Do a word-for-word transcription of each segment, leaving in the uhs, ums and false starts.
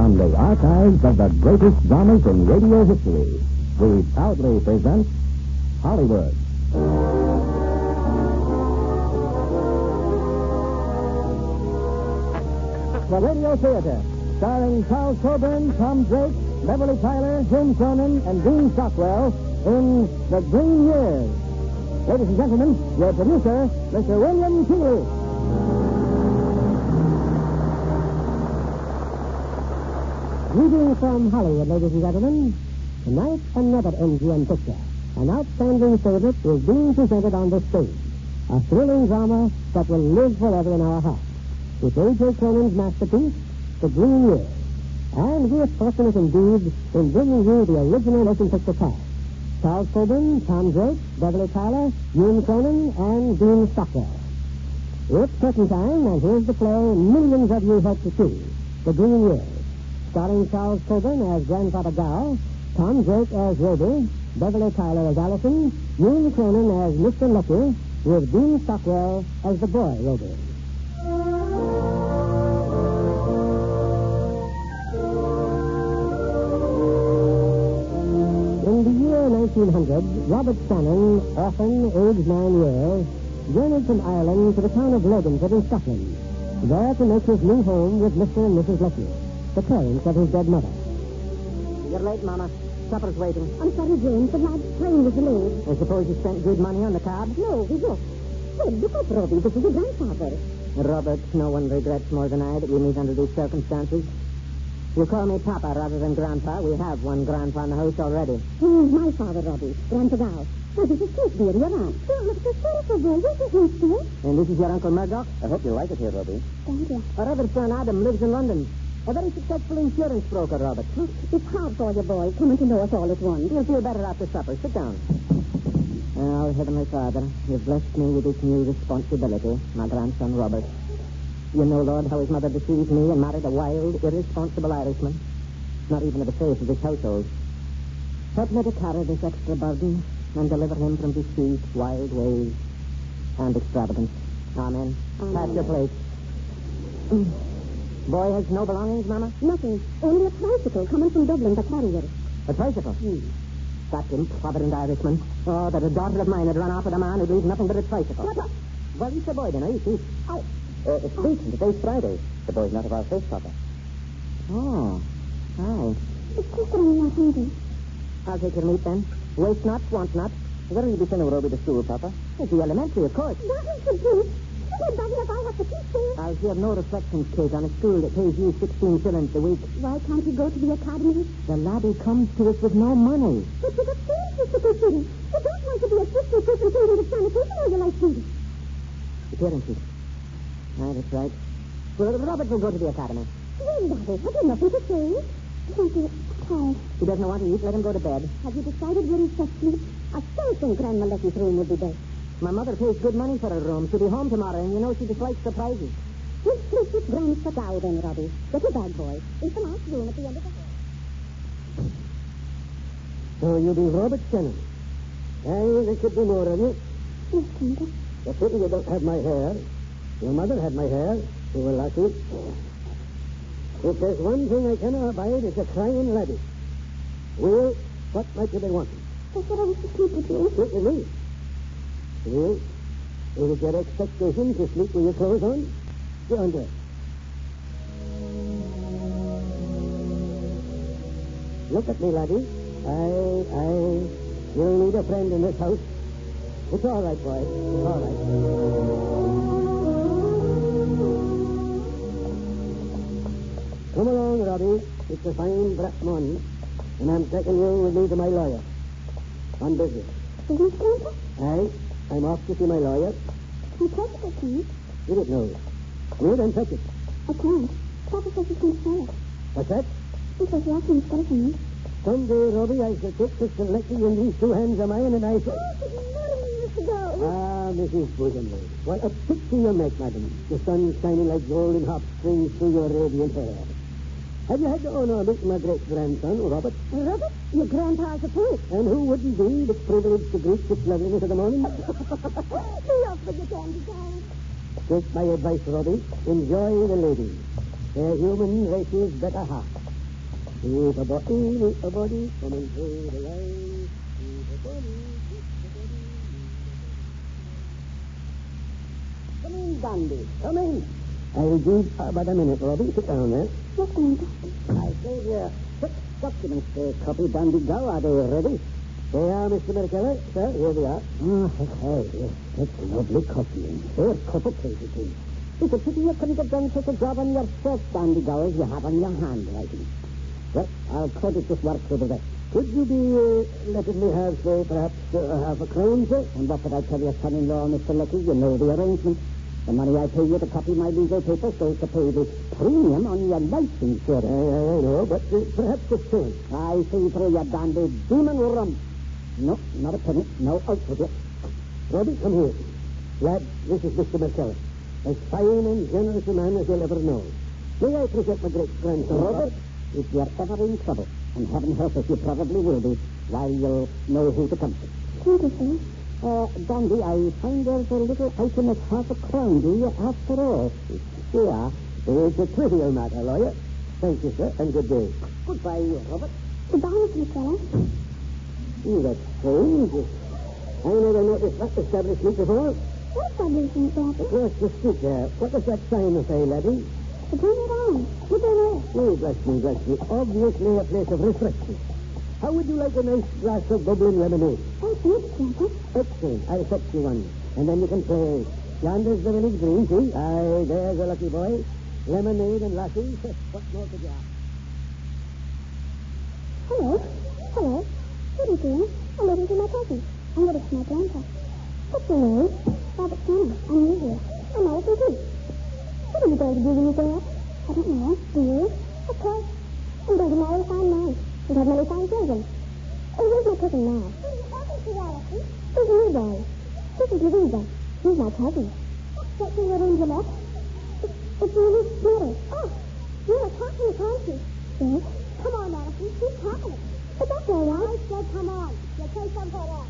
from the archives of the greatest dramas in radio history, we proudly present Hollywood. The Radio Theater, starring Charles Coburn, Tom Drake, Beverly Tyler, Jim Cronin, and Dean Stockwell in The Green Years. Ladies and gentlemen, your producer, Mister William Keighley. Greetings from Hollywood, ladies and gentlemen. Tonight, another M G M picture. An outstanding favorite is being presented on the stage. A thrilling drama that will live forever in our hearts. It's A J Cronin's masterpiece, The Green Years. And we are fortunate indeed in bringing you the original motion picture cast. Charles Coburn, Tom Drake, Beverly Tyler, Jim Cronin, and Dean Stockwell. It's curtain time, and here's the play millions of you hope to see, The Green Years. Starring Charles Coburn as Grandfather Gow, Tom Drake as Roby, Beverly Tyler as Allison, Jim Cronin as Mister Lucky, with Dean Stockwell as the boy Roby. In the year nineteen hundred, Robert Shannon, orphan, aged nine years, journeyed from Ireland to the town of Loganford in Scotland, there to make his new home with Mister and Missus Lucky, the parents of his dead mother. You're late, Mama. Supper's waiting. I'm sorry, James. The lad's train was delayed. I suppose you spent good money on the cab? No, we just. Well, look up, Robbie. This is your grandfather. Robert, no one regrets more than I that we meet under these circumstances. You call me Papa rather than Grandpa. We have one Grandpa in the house already. He's my father, Robbie. Grandpa Gow. Now, this is Kate, dear, your aunt. Oh, look, the sofa, boy. This is nice, dear. And this is your Uncle Murdoch? I hope you like it here, Robbie. Thank you. Our other son, Adam, lives in London. A very successful insurance broker, Robert. Look, it's hard for you, boy, coming to know us all at once. You'll feel better after supper. Sit down. Oh, Heavenly Father, you've blessed me with this new responsibility, my grandson, Robert. You know, Lord, how his mother deceived me and married a wild, irresponsible Irishman. Not even of the face of this household. Help me to carry this extra burden and deliver him from deceit, wild ways, and extravagance. Amen. Amen. Pass your plate. Mm. Boy has no belongings, Mama? Nothing. Only a tricycle coming from Dublin to carry it. A tricycle? Hmm. That improvident Irishman. Oh, that a daughter of mine had run off with a man who'd leave nothing but a tricycle. What? Well, he's a boy, then, you see. Oh. Uh, it's decent. Today's Friday. The boy's not of our faith, Papa. Oh. Hi. It's just that I'm not hungry. I'll take your meat, then. Waste not, want not. Where will you be sending Roby to school, Papa? It's the elementary, of course. Nothing to do. Look, Daddy, if I have to teach here. I'll hear no reflections, Kate, on a school that pays you sixteen shillings a week. Why can't you go to the academy? The laddie comes to us with no money. But you've got friends, Mister Perkins. You don't want to be a sister superintendent of sanitation or you like to. Appearances. Ah, that's right. Well, Robert will go to the academy. Well, Daddy, have you nothing to say? Thank you. Tired. He doesn't want to eat. Let him go to bed. Have you decided where he's to sleep? I still think Grandma Lecky's room would be best. My mother pays good money for her room. She'll be home tomorrow, and you know she dislikes surprises. We'll sleep with Grandpa Gow then, Robbie. Get a bag, boy. It's a nice room at the end of the hall. So you be Robert Shannon. Aye, there could be more of you. Yes, Grandpa. The pity you don't have my hair. Your mother had my hair. You were lucky. If there's one thing I cannot abide, it's a crying laddie. Well, what might you be wanting? I said I was to sleep with you. Sleep with me? Well, is it your expectation to sleep with your clothes on? Go on there. Look at me, laddie. I, I, you'll need a friend in this house. It's all right, boy. It's all right. Come along, Robbie. It's a fine, bright morning, and I'm taking you with me to my lawyer. On business. Business, Grandpa? Aye. I'm off to see my lawyer. Can you touch it, please? You don't know. You don't touch it. I can't. Papa says he's going to sell it. What's that? He says you're asking to me. Someday, Robbie, I shall take Sister Lecky in these two hands of mine, and I shall... Oh, she's murdering you to go. Ah, Missus Bosomer. What a picture you make, madam. The sun shining like golden hot springs through your radiant hair. Have you had the honor of meeting my great-grandson, Robert? Robert? Your grandpa's a priest. And who wouldn't be the privileged to greet such loveliness of the morning? Be off with your candy time. Take my advice, Robbie. Enjoy the ladies. Their human races better half. He's a body, he's a body, coming through the rain. He's a body, he's a body. Come in, Dandy, come in. I'll give about a minute, Robbie. Sit down there. Yes, Grandpa. I say your six documents, uh, copy Dandy Go. Are they ready? They are, Mister Merkeller. Sir, here they are. Oh, hey, yes, that's lovely copy. And fair cup of paper, too. It's a pity you couldn't have done such a job on your first Dandy Go as you have on your handwriting. Well, I'll credit this work to the rest. Could you be uh, letting me have, say, perhaps uh, half a crown, sir? And what could I tell your son-in-law, Mister Lucky? You know the arrangement. The money I pay you to copy my legal papers goes to pay the premium on your life insurance. I, I, I know, but uh, perhaps a cent. I see through your dandy demon rum. No, not a penny. No, out with it. Robbie, come here. Lad, this is Mister McKellar. As fine and generous a man as you'll ever know. May I present my great-grandson, Robert? If you're ever in trouble, and heaven help us, you probably will be, why, you'll know who to come to. Thank you, sir. Uh, Dandy, I find there's a little item of half a crown due you after all. Yeah, it's a trivial matter, lawyer. Thank you, sir, and good day. Goodbye, Robert. Goodbye, Mister McKellar. Oh, that's strange. I never noticed that establishment before. What establishment, Grandpa? Across the street there. What does that sign say, laddie? The Bring It On. Look at it. Oh, bless me, bless me. Obviously a place of refreshment. How would you like a nice glass of bubbling lemonade? Oh, thanks, Grandpa. Excellent. I'll fetch you one. And then you can play. Yonder's the village green, see? Aye, there's a lucky boy. Lemonade and lassie. What more could you ask? Hello. Hello. What are you doing? I'm waiting for my cousin. I'm waiting for my grandpa. What's your name? Robert Tanner. I'm new here. I'm Allison too. What are you going to do when you grow up? I don't know. Do you? Of course. I'm going to marry a fine man and have many fine children. Oh, where's my cousin now? Who are you talking to, Allison? Who's the new boy? This is Louisa. She's my cousin. What's your little Gillette? It's, it's Louisa's daughter. Oh, you're talking, aren't you? Yes. Come on, Allison. Keep talking. But that's all right. I said come on. You take some for that.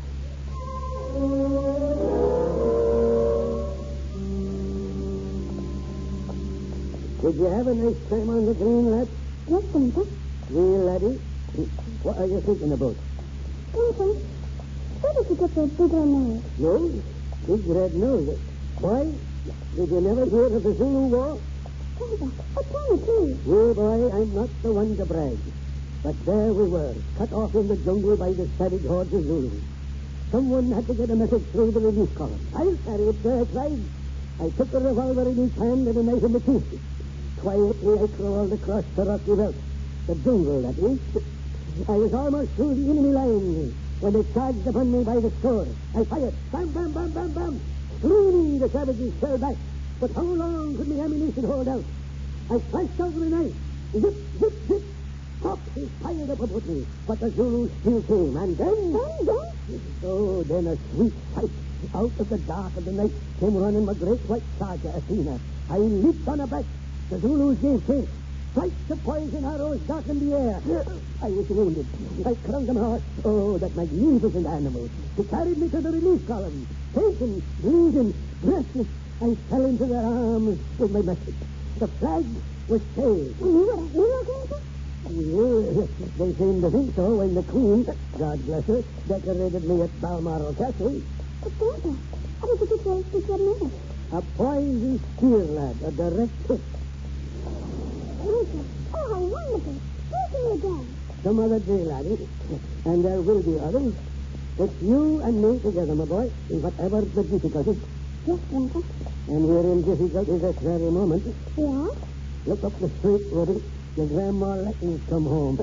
Did you have a nice time on the green, lad? Yes, Grandpa. Well, laddie, what are you thinking about? Grandpa, where did you get your big red nose? Nose? Big red nose. Why? Did you never hear of the Zulu War? Grandpa, oh, tell me, please. Well, boy, I'm not the one to brag. But there we were, cut off in the jungle by the savage hordes of Zulus. Someone had to get a message through the relief column. I'll carry it there, I tried. I took a revolver in each hand and a knife in the teeth. Quietly, I crawled across the rocky belt. The jungle, that is. I was almost through the enemy lines when they charged upon me by the score. I fired. Bam, bam, bam, bam, bam. Screaming, the savages fell back. But how long could the ammunition hold out? I flashed out with a knife. Zip, zip, zip. Pop, he fired up about me. But the Zulus still came. And then... Then, then? Oh, then a sweet sight. Out of the dark of the night came running my great white charger, Athena. I leaped on her back. The Zulus gave chase. Flights of poison arrows darkened the air. I was wounded. I clung to my horse. Oh, that magnificent animal. He carried me to the relief column. Fainting, bleeding, breathless, I fell into their arms with my message. The flag was saved. And you were a hero, Grandpa? Well, they seemed to think so when the Queen, God bless her, decorated me at Balmoral Castle. But, Grandpa, how did you get your big red nose? A poison spear, lad, a direct hit. Grandpa, oh, how wonderful. Where's me again? Some other day, laddie, and there will be others. It's you and me together, my boy, in whatever the difficulty. Yes, Grandpa. And we're in difficulty this very moment. Yeah? Look up the street, Woody. Your grandma Letty's come home.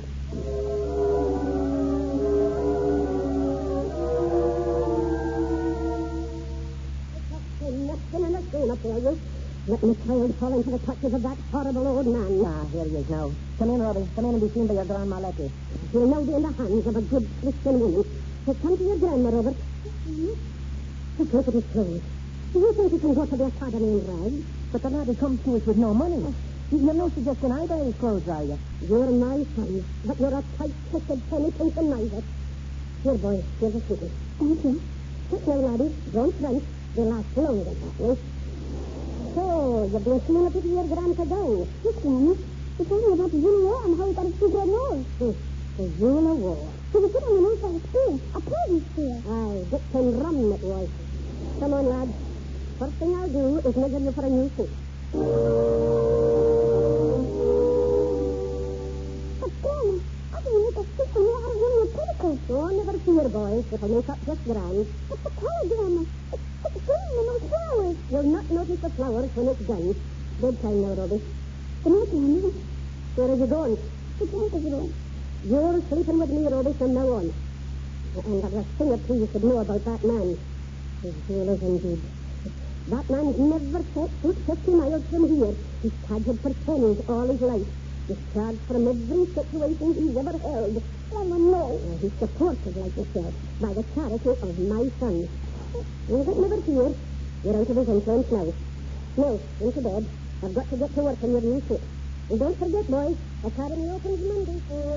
Nothing in the game, I tell you. Let me child fall into the clutches of that horrible old man. Ah, here he is now. Come in, Robbie. Come in and be seen by your grandma Letty. He'll now be in the hands of a good Christian woman. So come to your grandma, Robert. Mm-hmm. Just look at his clothes. Do you think he can go to the academy in rags? But the laddie comes to us with no money. Oh. You're no suggesting I buy his clothes, are you? You're my son, but you're a tight-fisted, penny-pinching miser. Here, boy, here's a secret. Thank you. Sit now, laddie. Don't drink. They'll last longer, that way. So, you've been seeing a bit of your grandpa go. Yes, Granny. He told me about the Zulu War and how he got his secret nose. The, the Zulu War. He was sitting on an inside spear, a poison spear. Aye, Dick and rum it was. Come on, lads. First thing I'll do is measure you for a new suit. But, Grandma, how do you make a suit when you're out of one of your petticoats? Oh, never fear, boys. It'll make up just grand. What's the color, Grandma? It's, it's green and those flowers. You'll not notice the flowers when it's done. Bedtime now, Robbie. Good night, Grandma. Where are you going? The tank is room. You're sleeping with me, Robbie, from now on. And there's a thing or two you should know about that man. His jewelers indeed. That man's never set foot fifty miles from here. He's cadged for pennies all his life. He's charged from every situation he's ever held. Grandma, no. Uh, he's supported like yourself by the charity of my son. You but never fear. You're out of his influence now. Now, into bed. I've got to get to work on your new suit. And don't forget, boys, Academy opens Monday.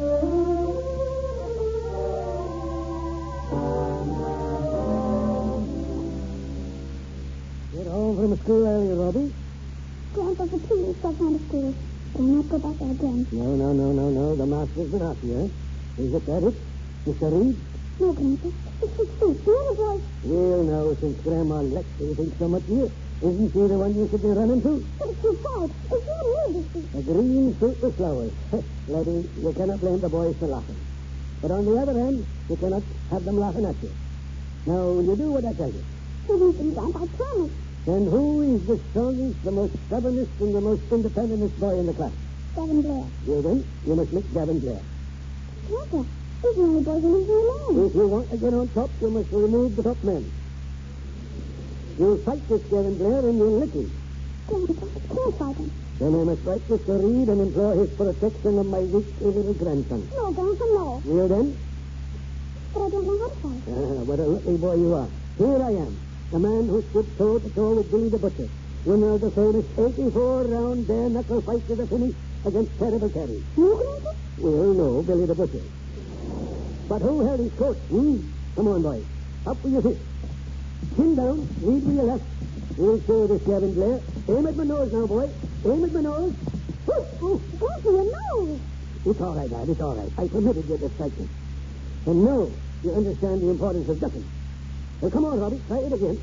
Get home from school early, Robbie. Grandpa, for two weeks I've gone to school. But I'll not go back there again. No, no, no, no, no. The master's been after you. Is it that it? Mister Reed? No, Grandpa. It's his suit. The other boy. Well, now, since Grandma Lexi thinks so much of you, isn't she the one you should be running to? But it's too sad. It's not me, this suit. A green suit with flowers. Lady, you cannot blame the boys for laughing. But on the other hand, you cannot have them laughing at you. Now, will you do what I tell you? Please, Grandpa, I promise. Then who is the strongest, the most stubbornest, and the most independentest boy in the class? Gavin Blair. Well, then, you must make Gavin Blair. Grandpa, he's the only boy who lives here alone. If you want to get on top, you must remove the top men. You'll fight this Gavin Blair and you'll lick him. Grandpa, can't fight him. Then I must write Mister Reed and implore his protection of my weak little grandson. No, Grandpa, no. Well, then, But I don't know how to fight. ah, what a lucky boy you are. Here I am, the man who stood toe-to-toe with Billy the Butcher, winner of the famous eighty-four round bare-knuckle fight to the finish against Terrible Terry. You, Grandpa? Well, no, Billy the Butcher. But who held his coat, hmm? Come on, boys. Up with your fist. Chin down, lead with your left. We'll show this Gavin Blair. Aim at my nose now, boy. Aim at my nose. Woo! Oh, Grandpa, your nose. It's all right, lad. It's all right. I permitted you to strike me. And now you understand the importance of ducking. Well, come on, Robbie. Try it again.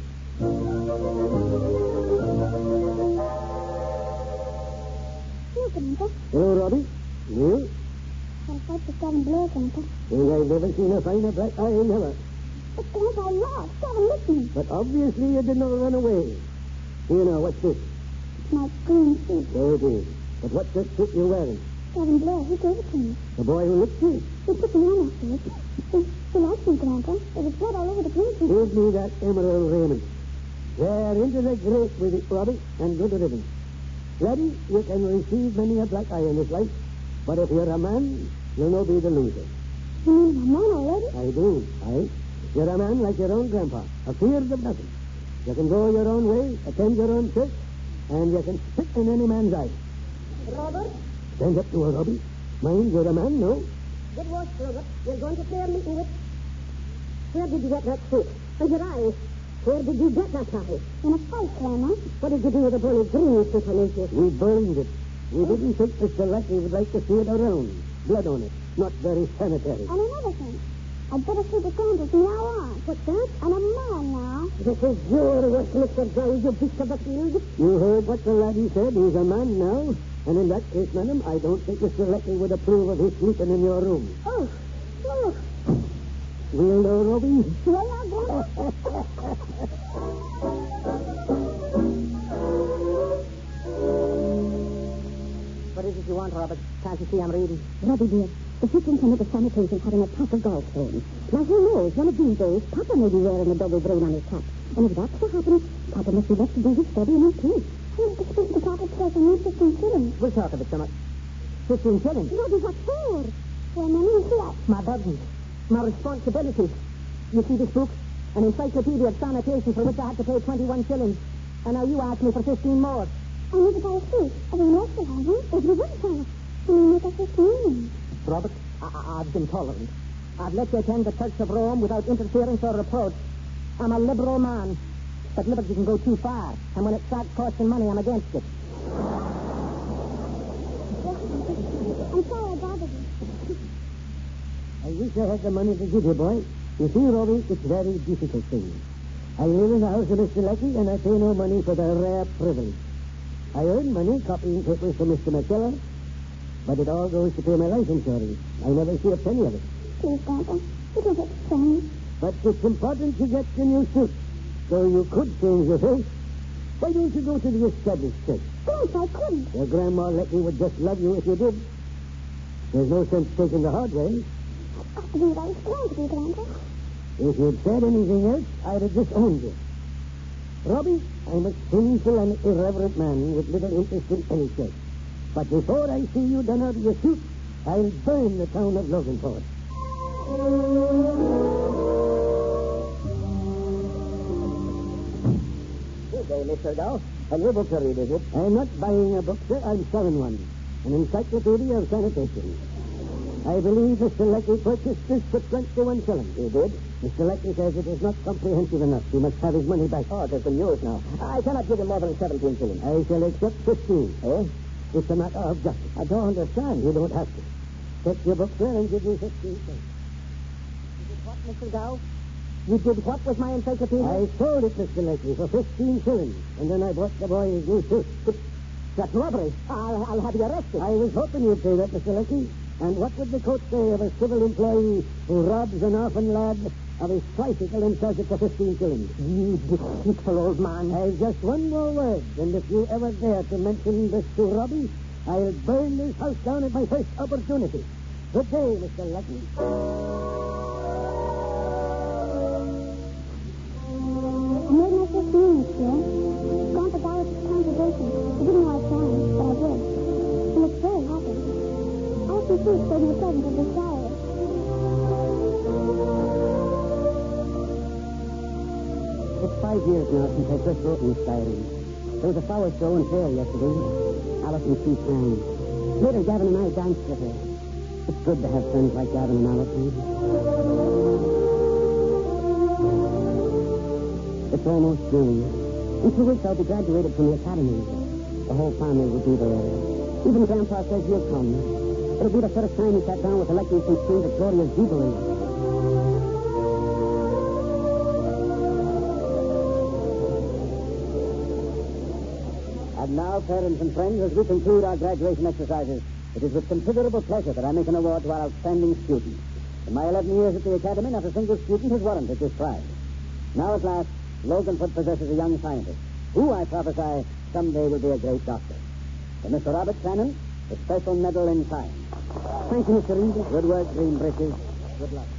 You, Grandpa. Hello, Robbie. You? I'll fight with Gavin Blair, Grandpa. Well, I've never seen a finer black eye, never. But, Grandpa, I lost. Gavin licked me. But obviously you did not run away. Here now, what's this? It's my green suit. There it is. But what's that suit you're wearing? Gavin Blair, he gave it to me. The boy who licked you? He put me on afterwards. He, he liked me, Grandpa. There was blood all over the green suit. Give me that emerald raiment. There, into the grate with it, Robbie, and good ribbon. Ready, you can receive many a black eye in this life, but if you're a man, you'll no be the loser. You mean I'm a man already? I do, I. You're a man like your own grandpa, afeard of nothing. You can go your own way, attend your own church, and you can spit in any man's eye. Robert, Stand up to her, Robbie. Mind, you're a man, no? good work, Robert. You're going to prayer meeting with... Where did you get that suit? And your eyes? Where did you get that eye? In a fight, Grandma. What did you do with the bullet green suit on his We burned it. We didn't think Mister Lucky would like to see it around. Blood on it. Not very sanitary. And another thing. I'd better see the Grandpa from now on. What's that? I'm a man now. This is your work, Mister Brown, you beast of the field. You heard what the laddie said. He's a man now. And in that case, madam, I don't think Mister Lucky would approve of his sleeping in your room. Oh, look. We'll know, Robbie. Well, now, Grandpa. What is it you want, Robert? Can't you see I'm reading? Robbie, dear, the superintendent of sanitation had an attack of gallstones. Now, who knows? One of these days, Papa may be wearing a double brain on his cap. And if that's what happens, Papa must be left to do his study in his peace. I want to speak to Papa because I need fifteen shillings. We'll talk of it so much. Fifteen shillings. Robbie, what for? Well, my name's Black. My burden. My responsibility. You see this book? An encyclopedia of sanitation for which I had to pay twenty-one shillings. And now you ask me for fifteen more. I need to buy a suit. Everyone else will have one. Everyone can. Can you make us fifteen? Robert, I- I- I've been tolerant. I've let you attend the Church of Rome without interference or reproach. I'm a liberal man. But liberty can go too far. And when it starts costing money, I'm against it. sorry I bothered you. I wish I had the money to give you, boy. You see, Robbie, it's very difficult thing. I live in the house of Mister Leckie, and I pay no money for the rare privilege. I earn money copying papers for Mister McKellar, but it all goes to pay my life insurance. I never see a penny of it. Please, Grandpa. It was strange. But it's important to get the new suit, so you could change your face. Why don't you go to the established church? Grandpa, I couldn't. Your Grandma Leckie would just love you if you did. There's no sense taking the hard way. I got to do what I was going to do, Grandpa. If you'd said anything else, I'd have disowned you. Robbie, I'm a sinful and irreverent man with little interest in any church. But before I see you done out of your suit, I'll burn the town of Loganport. Good day, Mister Dow. And your book to read, is it? I'm not buying a book, sir. I'm selling one. An encyclopedia of sanitation. I believe Mister Leckie purchased this for twenty-one shillings. You did? Mister Leckie says it is not comprehensive enough. He must have his money back. Oh, it has been yours now. I cannot give him more than seventeen shillings. I shall accept fifteen. Eh? It's a matter of justice. I don't understand. You don't have to. Take your book there and give me fifteen cents. You did what, Mister Dow? You did what with my encyclopedia? I sold it, Mister Leckie, for fifteen shillings, and then I bought the boy his new suit. That's robbery. I'll, I'll have you arrested. I was hoping you'd say that, Mister Leckie. And what would the court say of a civil employee who robs an orphan lad of his tricycle and sells it for fifteen shillings? You deceitful old man. I've just one more word, and if you ever dare to mention this to Robbie, I'll burn this house down at my first opportunity. Good day, Mister Leckie. I made my first meeting, sir. Grandpa Dow was his congregation. I didn't know I was trying, but I did. He looked very happy. I often see it in the presence of the flowers. It's five years now since I first wrote in this diary. There was a flower show in fair yesterday. Allison She sang. Later, Gavin and I danced with her. It's good to have friends like Gavin and Allison. It's almost June. In two weeks, I'll be graduated from the academy. The whole family will be there. Even Grandpa says you'll come. It'll be the first time he sat down with the Leckies since Queen Victoria's Jubilee. And now, parents and friends, as we conclude our graduation exercises, it is with considerable pleasure that I make an award to our outstanding students. In my eleven years at the Academy, not a single student has warranted this prize. Now, at last, Loganport possesses a young scientist, who, I prophesy, someday will be a great doctor. For Mister Robert Shannon, the Special Medal in Science. Thank you, Mister Reed. Good work, Green Britches. Good luck.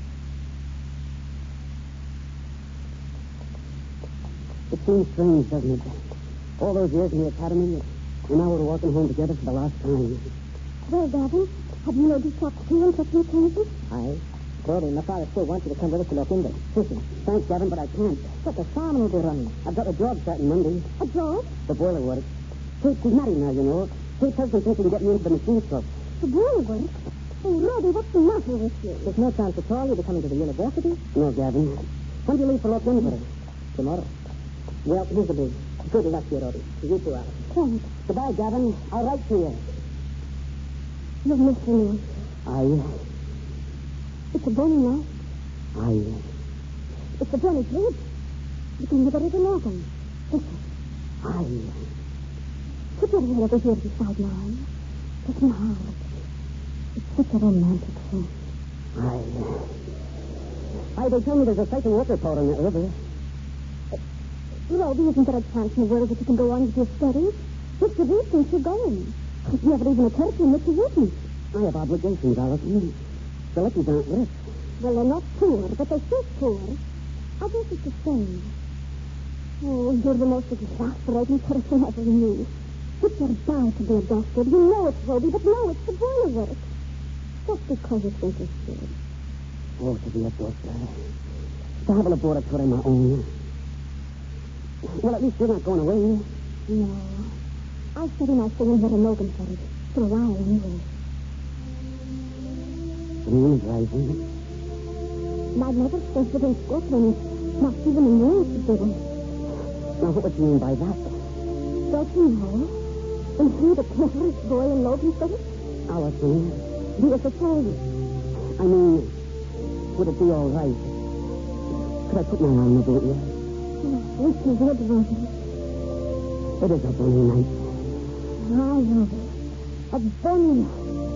It seems strange, doesn't it? All those years in the academy, and now we're walking home together for the last time. Well, Gavin, have you noticed what too and such maternity? I told him my father still wants you to come with us to look into. Listen, thanks, Gavin, but I can't. But the farm will be running. I've got a job starting Monday. A job? The boiler works. Kate, she's married now, you know. Kate's husband thinks he can get me into the machine shop. The boiler work? Oh, Robbie, what's the matter with you? There's no chance at all you'll be coming to the university? No, Gavin. When do you leave for Los Angeles? Tomorrow. Well, here's the big. Good luck here, Robbie. You too, Alice. Thanks. Goodbye, Gavin. I'll write to you. You've missed me. Aye. It's a bonny night. Aye. It's a bonny bridge. You can never even open. Listen. Aye. Put your head over here beside mine. Listen hard. It's such a romantic thing. Aye. Aye, they tell me there's a second water tower in that river. Robbie, isn't there a chance in the world that you can go on with your studies? Mister Reed thinks you're going. It never even occurred to him that you wouldn't. I have obligations, Allison. The Leckies aren't rich. Well, they're not poor, but they're so poor. I guess it's the same. Oh, you're the most exasperating person I ever knew. But you're bound to be a doctor. You know it's Robbie, but no, it's the boiler work. Just because you think it's good. Oh, to be a doctor. To have a laboratory of my own. Well, at least you're not going away. No. I'll study my singing here in Loganport. For a while, anyway. The moon is rising. My mother says that in Scotland, not even the moon is bigger. Now, what would you mean by that? Don't you know? And he, the cleverest boy in Loganport, Allison, do us a favor. I mean, would it be all right? Could I put my arm about you? Oh, this is good, Robbie. It is a funny night. Oh, Robbie. A bunny.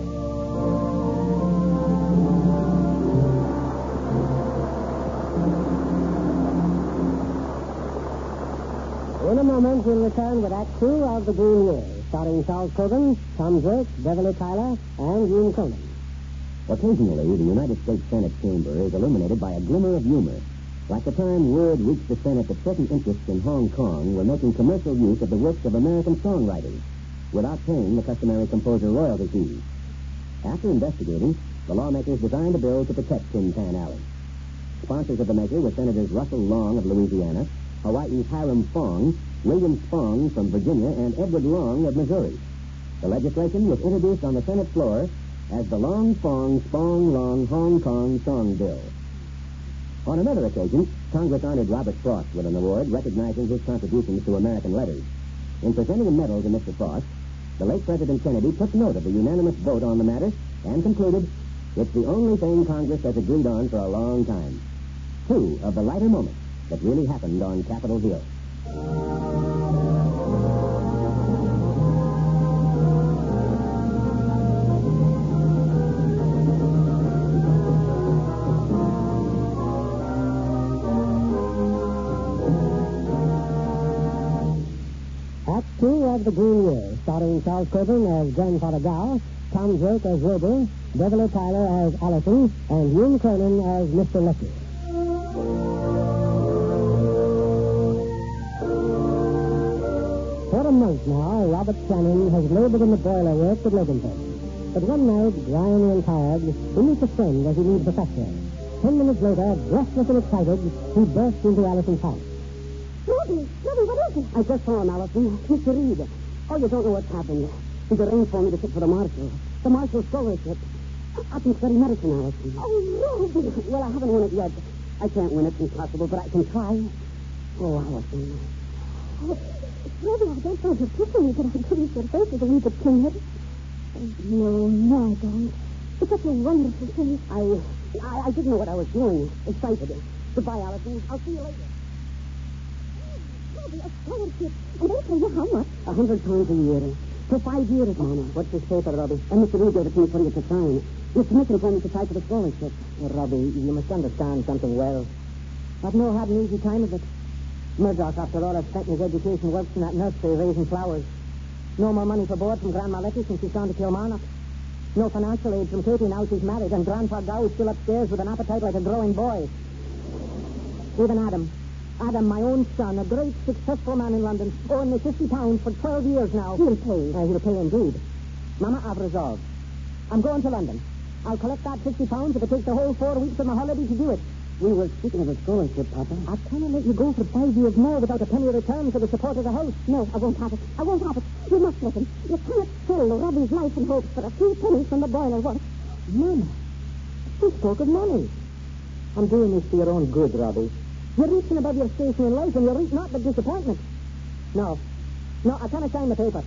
In a moment, we'll return with Act Two of The Green Year, starring Charles Coburn, Tom Drake, Beverly Tyler, and Ewan Cronin. Occasionally, the United States Senate chamber is illuminated by a glimmer of humor, like the time word reached the Senate that certain interests in Hong Kong were making commercial use of the works of American songwriters without paying the customary composer royalty fees. After investigating, the lawmakers designed a bill to protect Tin Pan Alley. Sponsors of the measure were Senators Russell Long of Louisiana, Hawaii's Hiram Fong, William Spong from Virginia, and Edward Long of Missouri. The legislation was introduced on the Senate floor as the Long Fong Spong Long Hong Kong Song Bill. On another occasion, Congress honored Robert Frost with an award recognizing his contributions to American letters. In presenting a medal to Mister Frost, the late President Kennedy took note of the unanimous vote on the matter and concluded, it's the only thing Congress has agreed on for a long time. Two of the lighter moments that really happened on Capitol Hill. Act Two of The Green Year, starring Charles Coburn as Grandfather Gow, Tom Drake as Wilbur, Beverly Tyler as Allison, and Ewan Cronin as Mister Leckie. For a month now, Robert Shannon has labored in the boiler works at Loganford. But one night, grimy and tired, he meets a friend as he leaves the factory. Ten minutes later, breathless and excited, he bursts into Allison's house. Robbie, Robbie, what is it? I just saw him, Allison. Mister Reed. Oh, you don't know what's happened. He's arranged for me to sit for the marshal. The marshal's scholarship. I've been studying medicine, Allison. Oh, Robbie. Well, I haven't won it yet. I can't win it, it's impossible, but I can try. Oh, Allison. Oh, Robbie, I don't know if you're kissing me, but I'm pretty sure face is a wee bit timid. Oh, no, no, I don't. It's such a wonderful thing. I, I, I didn't know what I was doing. Excited. Goodbye, Allison. I'll see you later. Robbie, a scholarship. And they pay you how much? A hundred pounds a year. For five years, Mama. What's this paper, Robbie? And Mister Reed gave it to me for you to sign. You're submitting for me to try for the scholarship. Oh, Robbie, you must understand something well. I've no had an easy time of it. Murdoch, after all I've spent in his education, works in that nursery raising flowers. No more money for board from Grandma Letty since she's gone to Kilmarnock. No financial aid from Katie now she's married, and Grandpa Gow is still upstairs with an appetite like a growing boy. Even Adam. Adam, my own son, a great, successful man in London, owing me fifty pounds for twelve years now. He'll pay. Uh, he'll pay indeed. Mama, I've resolved. I'm going to London. I'll collect that fifty pounds if it takes the whole four weeks of my holiday to do it. We were speaking of a scholarship, Papa. I cannot let you go for five years more without a penny return for the support of the house. No, I won't have it. I won't have it. You must listen. You cannot sell Robbie's life and hopes for a few pennies from the boiler works. Mama, who spoke of money? I'm doing this for your own good, Robbie. You're reaching above your station in life, and you reap not but disappointment. No. No, I cannot sign the paper.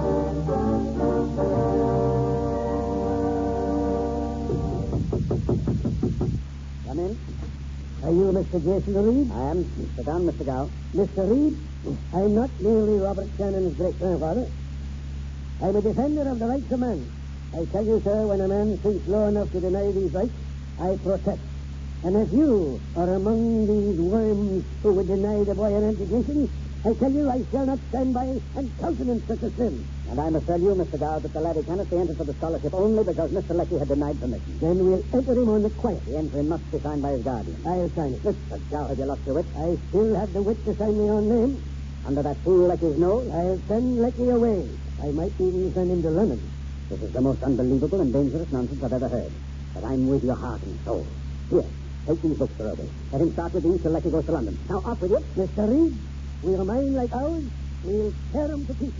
Come in. Are you Mister Jason Reed? I am. Sit down, Mister Gow. Mister Reed, I'm not merely Robert Shannon's great-grandfather. I'm a defender of the rights of man. I tell you, sir, when a man thinks low enough to deny these rights, I protest. And if you are among these worms who would deny the boy an education, I tell you I shall not stand by and countenance such a sin. And I must tell you, Mister Gow, that the laddie cannot be entered for the scholarship only because Mister Leckie had denied permission. Then we'll enter him on the quiet. The entry must be signed by his guardian. I'll sign it. Mister Gow, have you lost your wit? I still have the wit to sign my own name. Under that fool Leckie's nose? I'll send Leckie away. I might even send him to London. This is the most unbelievable and dangerous nonsense I've ever heard. But I'm with your heart and soul. Here, take these books, Robbie. Let him start with these till Leckie goes to London. Now, off with you. Mister Reed, we'll mind like ours. We'll tear him to pieces.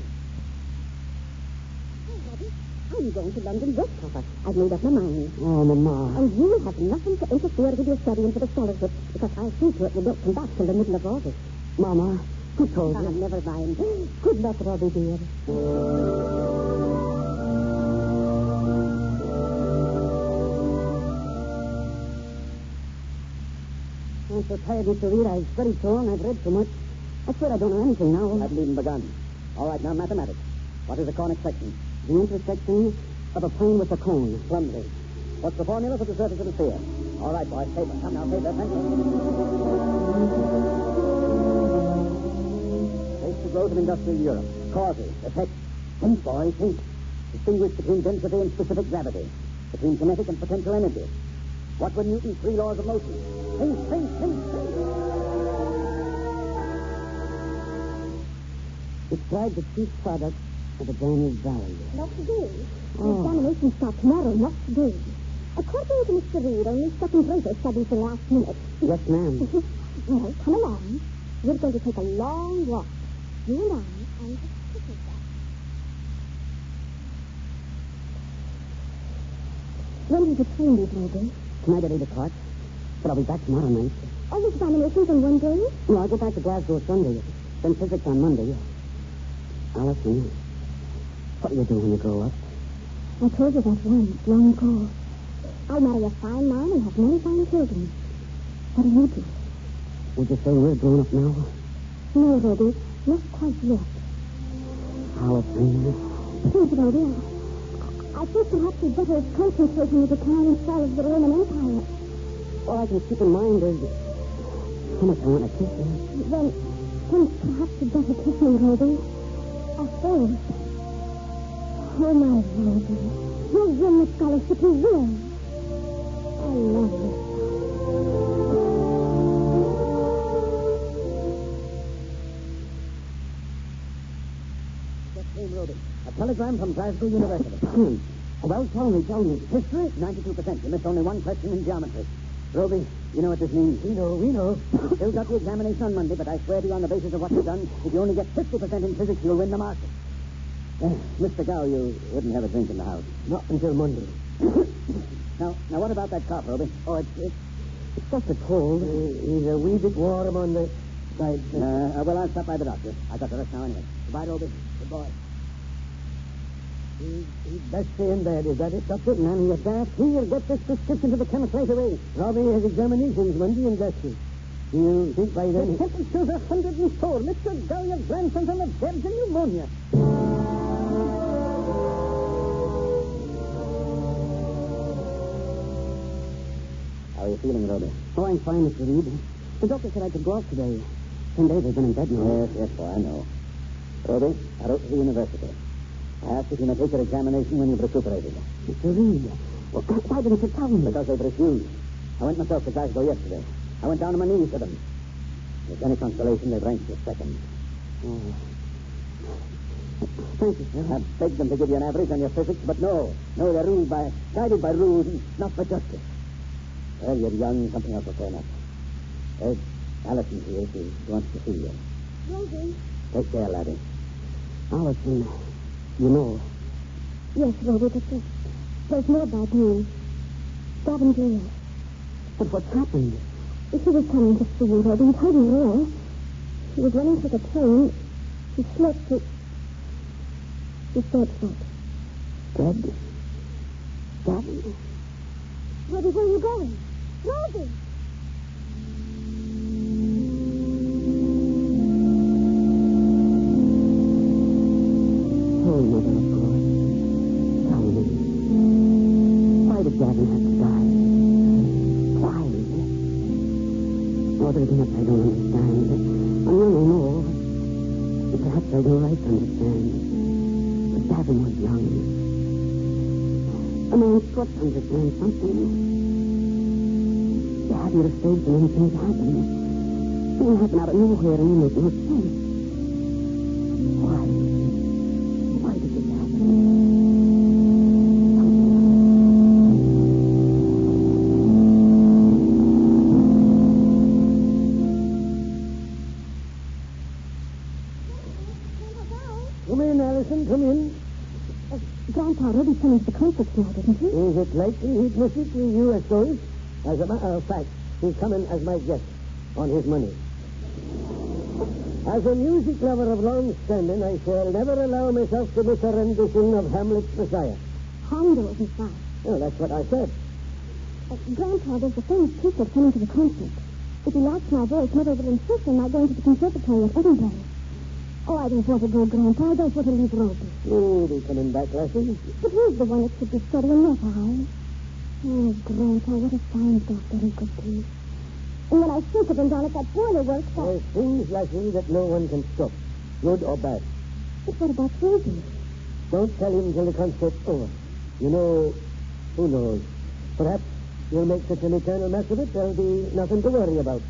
I'm going to London this Papa. I've made up my mind. Oh, Mama. And you have nothing to interfere with your studying for the scholarship, because I'll see to it you don't come back till the middle of August. Mama, who told Ah, you? never mind. Good luck, Robbie, dear. I'm so tired, Mister Reed. I've studied so long, I've read so much. I swear I don't know anything now. I haven't even begun. All right, now mathematics. What is a conic section? The intersection of a plane with a cone. Clumsy. What's the formula for the surface of the sphere? All right, boys, paper. Come now, paper, pencil. Trace the growth of industrial Europe. Causes, effects. Think, boys, think. Distinguish between density and specific gravity. Between kinetic and potential energy. What were Newton's three laws of motion? Think, think, think, think. Describe the chief product of the Daniels Valley. Not today. Oh. The examination starts tomorrow, not today. According to Mister Reed, only second raters study for the last minute. Yes, ma'am. Well, come along. We're going to take a long walk. You and I and the ticket back. When did the train leave, Ruby? Tonight at eight o'clock. But I'll be back tomorrow night. All the examinations on one day? No, I'll go back to Glasgow Sunday. Then physics on Monday. Allison, what do you do when you grow up? I told you that once, long ago. I'll marry a fine man and have many fine children. What do you do? Would you say we're grown up now? No, Ruby, not quite yet. Allison. Please, Ruby, I think perhaps you'd better concentrate on the decline and fall of the Roman Empire. All I can keep in mind is how much I want to kiss you. Then, then perhaps you'd better kiss me, Ruby. I failed. Oh, my Ruby. You'll win the scholarship, you will. I love you. Just came, Ruby. A telegram from Glasgow University. Hmm. Well, tell me, tell me. History, ninety-two percent. You missed only one question in geometry. Ruby, you know what this means? We know, we know. Still got the examination on Monday, but I swear to you on the basis of what you've done, if you only get fifty percent in physics, you'll win the market. Uh, Mister Gow, you wouldn't have a drink in the house. Not until Monday. Now, now, what about that cough, Ruby? Oh, it's, it's, it's just a cold. Uh, he's a wee bit warm on the side. Uh, uh, well, I'll stop by the doctor. I've got the rest now anyway. Goodbye, Ruby. Good boy. He's, he's best stay in bed, is that it? That's it, man. You're daft. Here, get this prescription to the chemist right away. Robbie has examinations Monday and Dusty. Do you think by then... The temperature's a hundred and four. Mister Gow, your grandson's on the verge of pneumonia. How are you feeling, Ruby? Oh, I'm fine, Mister Reed. The doctor said I could go out today. Ten days I've been in bed now. Yes, yes, boy, I know. Ruby, I wrote to the university. I asked if you may take your examination when you've recuperated. Mister Reed, well, why didn't you tell me? Because they've refused. I went myself to Glasgow yesterday. I went down on my knees to them. If there's any consolation, they've ranked you second. Oh. Thank you, sir. I begged them to give you an average on your physics, but no. No, they're ruled by, guided by rules, and not by justice. Well, you're young. Something else will turn up. Uh, Allison's here. She, she wants to see you. Ruby? Take care, laddie. Allison, you know. Yes, Ruby, but there's, there's more bad news. Gavin Gale. But what's happened? He was coming to see you, Ruby. He told me where. He was running for the train. He slipped. He... He's dead, Fred. Dead? Gavin? Ruby, where are you going? Ruby! Oh, Mother of God. Tell me. Why did Gavin have to die? Why? Oh, there's much I don't understand. I'm young, I know. But perhaps I do right to understand. But Gavin was young. A man's got to understand something. You hadn't have stayed when anything happened. It didn't happen out of nowhere and you make no sense. Why? Why did it happen? Come in, Allison, come in. Uh, Grandpa already finished the concert tonight, isn't he? Is it likely he'd miss it with you, I suppose? As a matter of fact, he's coming as my guest on his money. As a music lover of long standing, I shall never allow myself to miss a rendition of Hamlet's Messiah. Hondo isn't far. Oh, that's what I said. Uh, Grandpa, there's a famous teacher coming to the concert. If he likes my voice, Mother would insist on my going to the conservatory at Edinburgh. Oh, I don't want to go, Grandpa. I don't want to leave Rosie. You'll be coming back, Lassie. But he's the one that should be studying, not I. Oh, Grandpa, what a fine doctor he could be. And when I think of him down at that boiler works, I... There's things, Lassie, that no one can stop, good or bad. But what about Rosie? Don't tell him till the concert's over. You know, who knows? Perhaps you'll make such an eternal mess of it, there'll be nothing to worry about.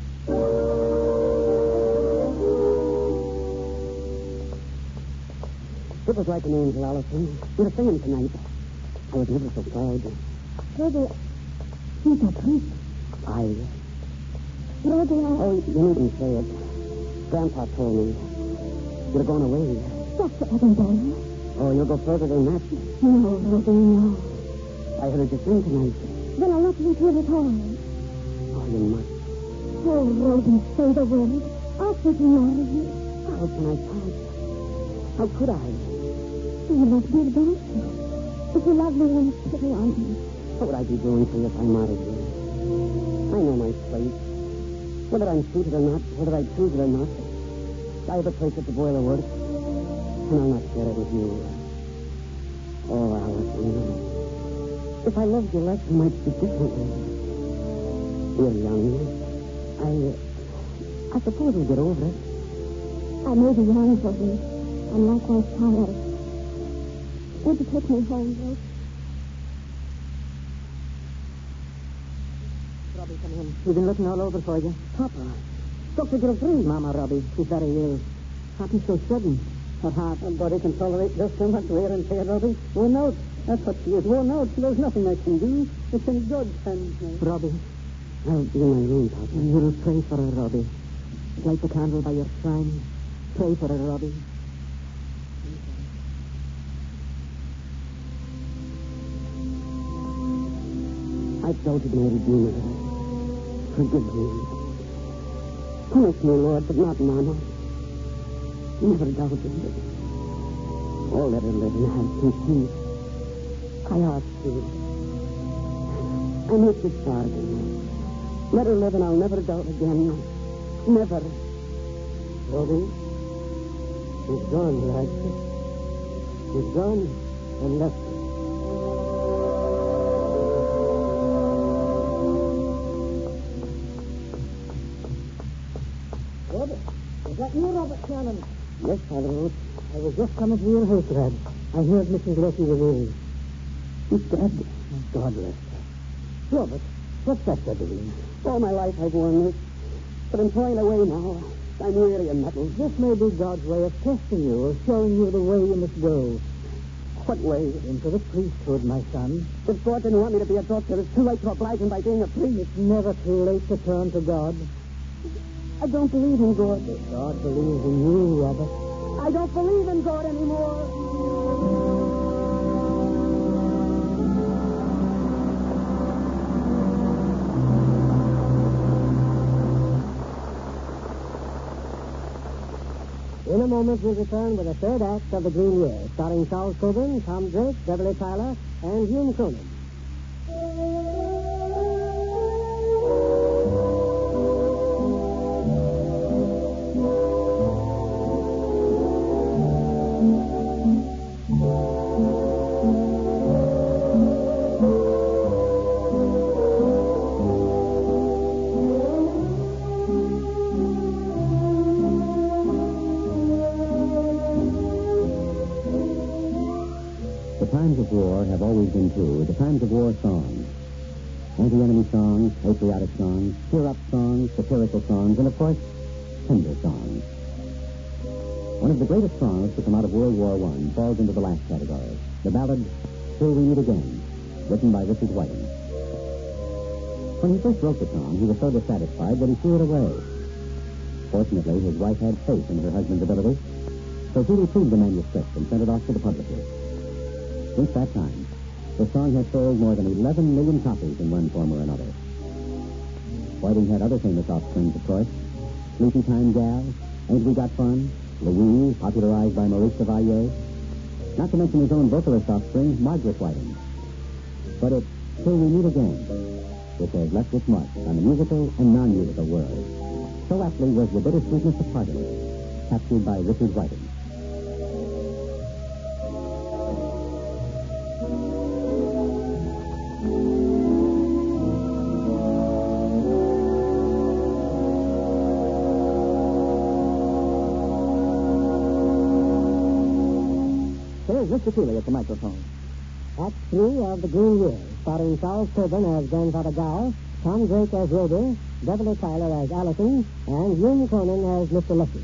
It was like an angel, Allison. You were singing tonight. I was never so proud. Rosie, he's a priest. I... Rosie, I... Oh, you needn't say it. Grandpa told me. You're going away. That's to Edinburgh. Oh, you'll go further than that? No, Rosie, no. I heard you sing tonight. Then I'll not leave here at all. Oh, you must. Oh, Rosie, say the word. I'll take you marry you. How can I tell? How could I? You love me, don't you? If you love me, then pity on me. What would I be doing for you if I married you? I know my place. Whether I'm suited or not, whether I choose it or not, I have a place at the boiler works, and I'll not share it with you. Oh, Allison, if I loved you less, you might speak differently. You're young. I, I suppose we'll get over it. I may be young, Rosie. I'm likewise tired. Would you take me home, Rose? Robbie, come in. We've been looking all over for you. Papa, Doctor Gilfrey. Mama, Robbie, she's very ill. Happened so sudden. Her heart. A body can tolerate just so much wear and tear, Robbie. Worn out. That's what she is. Worn out. There's nothing I can do. It's in God's hands now. Robbie, I'll be in my room, Papa. you'll pray for her, Robbie. Light the candle by your shrine. Pray for her, Robbie. I've doubted my Redeemer. Forgive me. Punish me, Lord, but not Mama. Never doubted it. Oh, let her live and have some peace. I ask you. I make this bargain. Let her live and I'll never doubt again. Never. Robbie, she's gone, Lassie. She's gone and left me. Robert, is that you, Robert Shannon? Yes, Father Oates. I was just coming to your house, Red. I heard Missus Leslie was ill. She's dead. God rest her. Robert, what's that you're doing? All my life I've worn this, but I'm throwing it away now. I'm weary and mettled. This may be God's way of testing you, of showing you the way you must go. What way? Into the priesthood, my son. If God didn't want me to be a doctor, it's too late to oblige him by being a priest. It's never too late to turn to God. I don't believe in God. God believes in you, Robert. I don't believe in God anymore. In a moment, we'll return with the third act of The Green Year, starring Charles Coburn, Tom Drake, Beverly Tyler, and Hume Cronyn. The times of war have always been true. The times of war songs. Anti-enemy songs, patriotic songs, cheer-up songs, satirical songs, and, of course, tender songs. One of the greatest songs to come out of World War One falls into the last category. The ballad, Till We Meet Again, written by Richard Whiting. When he first wrote the song, he was so dissatisfied that he threw it away. Fortunately, his wife had faith in her husband's ability, so she retrieved the manuscript and sent it off to the publisher. Since that time, the song has sold more than eleven million copies in one form or another. Whiting had other famous offsprings, of course. Sleepy Time Gal, Ain't We Got Fun, Louise, popularized by Maurice Chevalier. Not to mention his own vocalist offspring, Margaret Whiting. But it's Till We Meet Again, which has left its mark on the musical and non-musical world. So aptly was the bittersweetness of parting, captured by Richard Whiting. Here's Mister Keeley at the microphone. Act three of The Green Year, starring Charles Coburn as Grandfather Gow, Tom Drake as Ruby, Beverly Tyler as Allison, and Hume Cronin as Mister Lucky.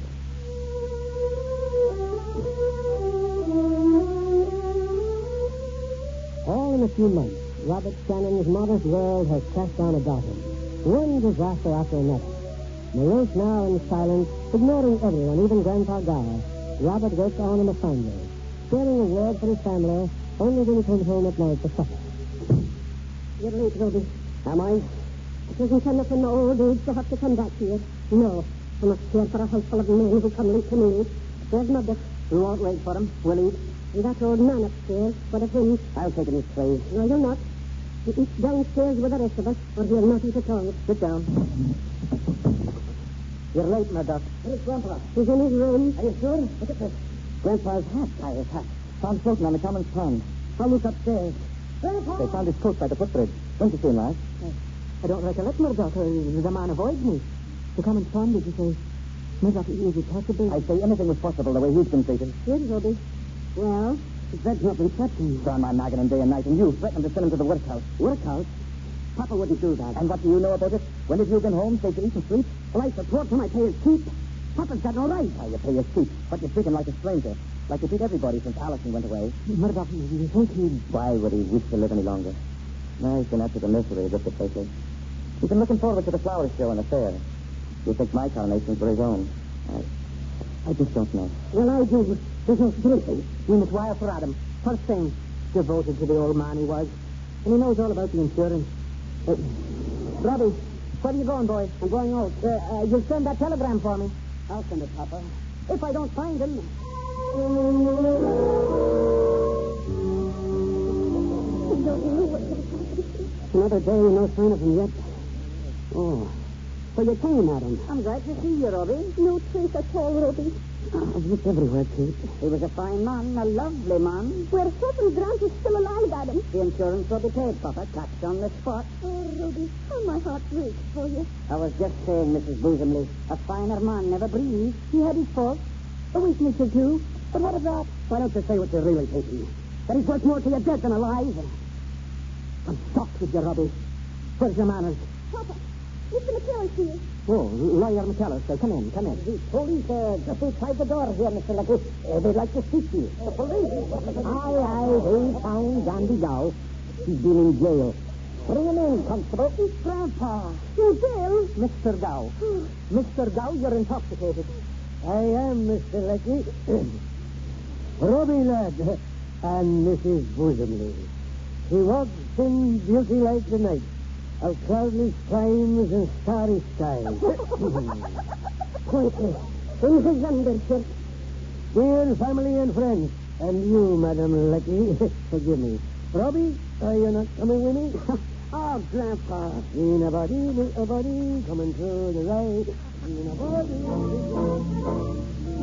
All in a few months, Robert Shannon's modest world has crashed down about him. One disaster after another. Morose now in silence, ignoring everyone, even Grandpa Gow, Robert works on in a foundry, sharing a word for his family only when he comes home at night for supper. You're late, Ruby. Am I? It isn't enough in the old age to have to come back here. No. I must care for a house full of men who come late to me. There's Mother. We won't wait for him. We'll eat. And that old man upstairs. What of him? I'll take his trays. No, you'll not. You eat downstairs with the rest of us, or he'll not eat at all. Sit down. You're late, Murdoch. Where's Grandpa? He's in his room. Are you sure? Look at this. Grandpa's hat. By his hat. Found floating on the common pond. I'll look upstairs. Grandpa! They found his coat by the footbridge. When'd you see him last? I don't recollect, Murdoch. Uh, the man avoids me. The common pond, did you say? Murdoch, is it possible? I say anything was possible the way he's been treated. Yes, Ruby. Well, Fred's not been threatened. He's on my nagging him day and night, and you threatened to send him to the workhouse. Workhouse? Papa wouldn't do that. And what do you know about it? When have you been home, safe to eat and sleep? Well, I support him. I pay his keep. Papa's got no right. Why, you pay his keep, but you treat him like a stranger. Like you treat everybody since Allison went away. Murdoch, you think he'd... Why would he wish to live any longer? Now he's been after the nursery as if the place is. He's been looking forward to the flower show and the fair. He thinks my carnations were his own. I, I just don't know. Well, I do. There's no thinking. We must wire for Adam. First thing, devoted to the old man he was. And he knows all about the insurance. Uh, Robbie, where are you going, boy? I'm going out. Uh, uh, you'll send that telegram for me. I'll send it, Papa. If I don't find him... Another day, no sign of him yet. Oh. So you came, Adam. I'm glad to see you, Robbie. No trace at all, Ruby. Oh, I've looked everywhere, Kate. He was a fine man, a lovely man. We're hoping Grant is still alive, Adam. The insurance will be paid, Papa. Taxed on the spot. Oh, Ruby, how my heart breaks for you. I was just saying, Missus Boozemley, a finer man never breathed. He had his faults, a weakness or two. But what of that? Why don't you say what you're really thinking? That he's worth more to you dead than alive. I'm shocked with you, Robbie. Where's your manners? Papa, Mister McKellar's here. Oh, Lawyer McKellar, say, come in, come in. The police uh, just outside the door here, Mister Lucky. Uh, they'd like to speak to you. The police? Aye, aye, they found Dandy Gow. He's been in jail. Bring him in, Constable. It's Grandpa. In jail? Mister Gow. Mister Gow, you're intoxicated. I am, Mister Lucky. Robbie lad and Missus Boozemley. He walks in beauty like the night, of cloudless climes and starry skies. Pointless. In his undershirt. Dear family and friends, and you, Madam Lucky, forgive me. Robbie, are you not coming with me? Oh, Grandpa. In a body, in a body, coming through the right. In a body.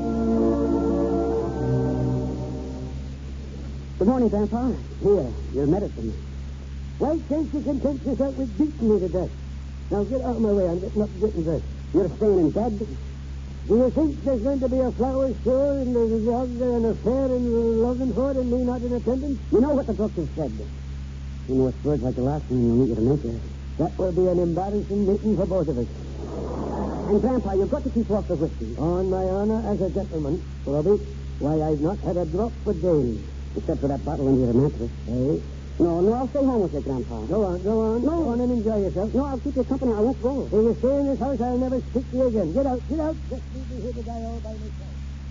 Good morning, Grandpa. Here, your medicine. Why can't you content yourself with beating me to death? Now get out of my way. I'm getting up and getting dressed. You're staying in bed? Do you think there's going to be a flower show and there's a dog there and a fair in Loganford and me not in attendance? You know what the doctor said. You know, it's words like the last one you'll meet you to make it. That will be an embarrassing meeting for both of us. And, Grandpa, you've got to keep off the whiskey. On my honor as a gentleman, Robbie, why, I've not had a drop for days. Except for that bottle under your mattress. Hey? No, no, I'll stay home with you, Grandpa. Go on, go on. No. Go on and enjoy yourself. No, I'll keep you company. I won't go. If you stay in this house, I'll never speak to you again. Get out, get out. Just leave me here to die all by myself.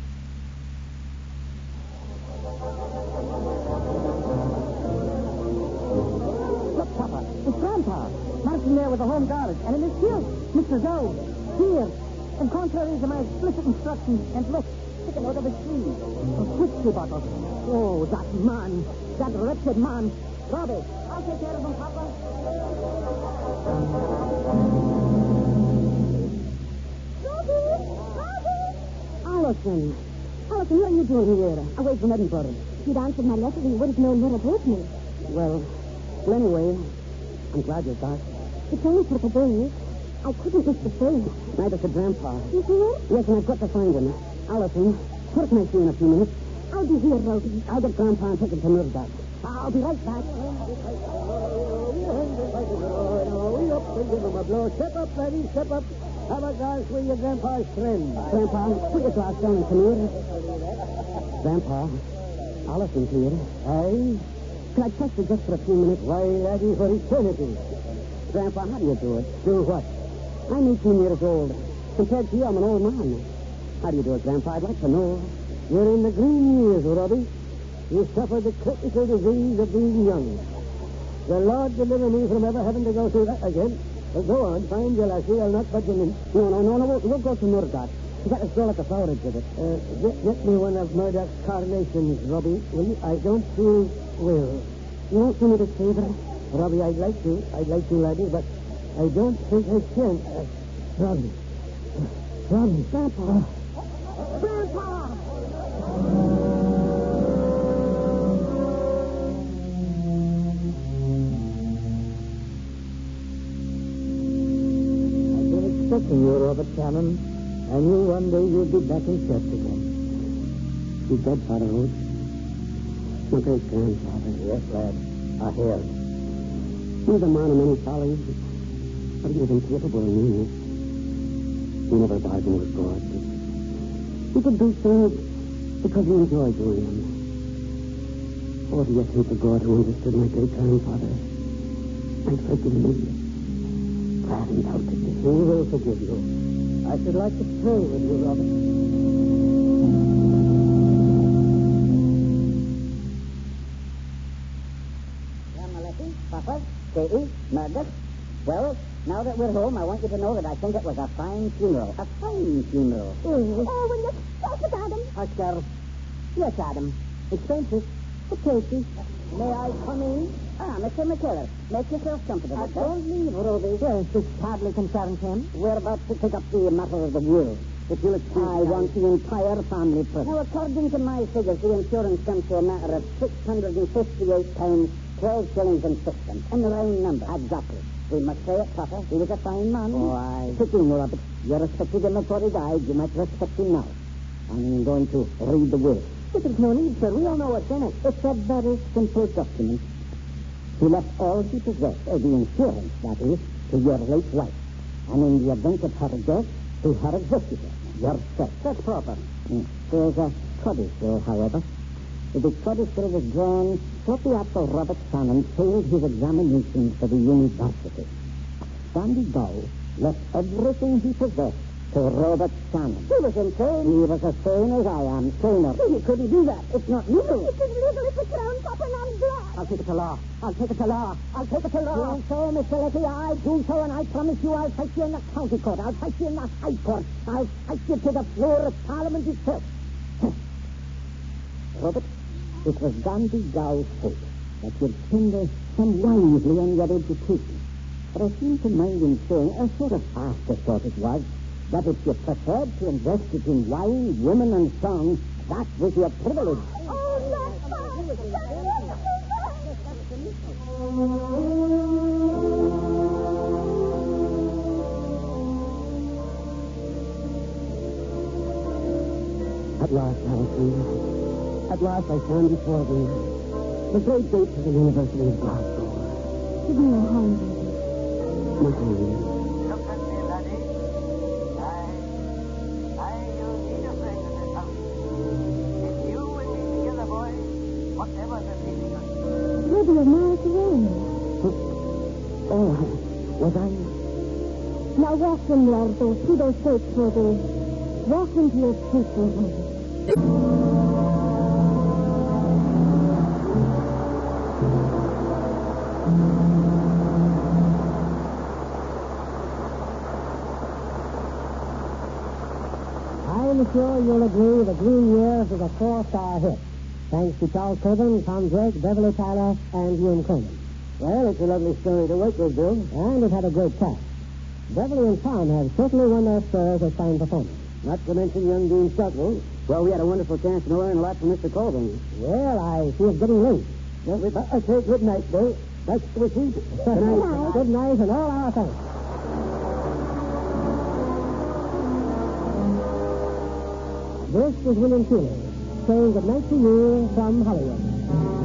Look, Papa, it's Grandpa. Marching there with the home guards. And in his shield, Mister Gow. Here. And contrary to my explicit instructions, and look, taken out of his sleeve. A whiskey bottle. Oh, that man, that wretched man, Robbie, I'll take care of him, Papa. Robbie! Robbie! Allison. Allison, what are you doing here? Away from Edinburgh. If you'd answered my letter, you would have known where it was me. Well, well, anyway, I'm glad you're back. It's only for the day. I couldn't miss the train. Neither could Grandpa. You here? Yes, and I've got to find him. Allison, where can I see you in a few minutes? I'll be here, Robbie. I'll get Grandpa and take him to Murdoch. I'll be right back. Step up, laddie, step up. Have a glass with your grandpa's friend. Grandpa, put your glass down and come here. Grandpa, Allison's here. Aye? Can I trust you just for a few minutes? Why, laddie, for eternity. Grandpa, how do you do it? Do what? I'm eighteen years old. Compared to you, I'm an old man. How do you do it, Grandpa? I'd like to know. You're in the green years, Robbie. You suffer the critical disease of being young. The Lord deliver me from ever having to go through that again. Well, go on, find your lassie. I'll not budge an inch. No, no, no, no. We'll, we'll go to Murdoch. You got a girl at the flower exhibit. Uh, get, get me one of Murdoch's carnations, Robbie, will you? I don't feel well. You won't do me this favor? Robbie, I'd like to. I'd like to, laddie, but I don't think I can. Uh, Robbie. Robbie. Grandpa. Grandpa! I've been expecting you, Robert Shannon. I knew one day you'd be back in church again. He's dead, Father Oates. My great grandfather. Yes, lad. I hear. He was a man of many follies, but he was incapable of meanness. He never bargained with God. He could do things because he enjoyed doing them. Oh, do you think the God who understood my great grandfather might forgive me? I haven't doubted it. He will forgive you. I should like to pray with you, Robert. Papa, Katie, Murdoch. Well, now that we're home, I want you to know that I think it was a fine funeral. A fine funeral. Oh, will you stop it, Adam? Oscar. Yes, Adam. Expensive. But Casey. May I come in? Ah, Mister McKellar. Make yourself comfortable. I don't leave, Robbie. Yes, this hardly concerns him. We're about to take up the matter of the will. If you'll excuse I me, want the entire family present. Now, according to my figures, the insurance comes to a matter of six hundred fifty-eight pounds, twelve shillings and sixpence. And the round number. Exactly. We must say it proper. He was a fine man. Oh, aye. Sit in, Robert. You respected him before he died. You might respect him now. I'm going to read the will. But there's no need, sir. We all know what's in it. It's a very simple document. He left all he possessed, or the insurance, that is, to your late wife. And in the event of her death, to her executor, yourself. That's proper. Mm. There's a codicil, however. The codicil was drawn shortly after Robert Shannon failed his examinations for the university. Sandy Dow left everything he possessed to Robert Shannon. He was insane. He was as sane as I am, saner. He couldn't do that. It's not legal. It is legal if it's crown, Papa, and I'm black. I'll take it to law. I'll take it to law. I'll take it to law. Do so, Mister Letty. I do so, and I promise you I'll fight you in the county court. I'll fight you in the high court. I'll fight you to the floor of Parliament itself. Robert, it was Gandhi Gow's hope that you'd spend some wisely on your education. But I seem to mind him saying, a sort of afterthought it was, that if you preferred to invest it in wine, women, and song, that was your privilege. Oh, that's fine. That's At last, Allison. At last I stand before thee. The great gates of the University of Glasgow. Give me your hand. My hand. Look at me, laddie. I, I, you'll need a friend in this house. If you and me together, boy, whatever the feeling of you. Maybe you're married to him. Oh, was I? Now walk in there, those, through those gates, Ruby. Walk into your peaceful home. I'm sure you'll agree the Green Years is a four-star hit. Thanks to Charles Coburn, Tom Drake, Beverly Tyler, and Hume Cronyn. Well, it's a lovely story to work with, Bill. And it had a great cast. Beverly and Tom have certainly won their spurs as fine performers. Not to mention young Dean Stockwell. Well, we had a wonderful chance to learn a lot from Mister Colvin. Well, I see it's getting late. Well, we better say good night, Bill. Best wishes. Good night. Good night, and all our thanks. This is William Keeley saying good night to you from Hollywood.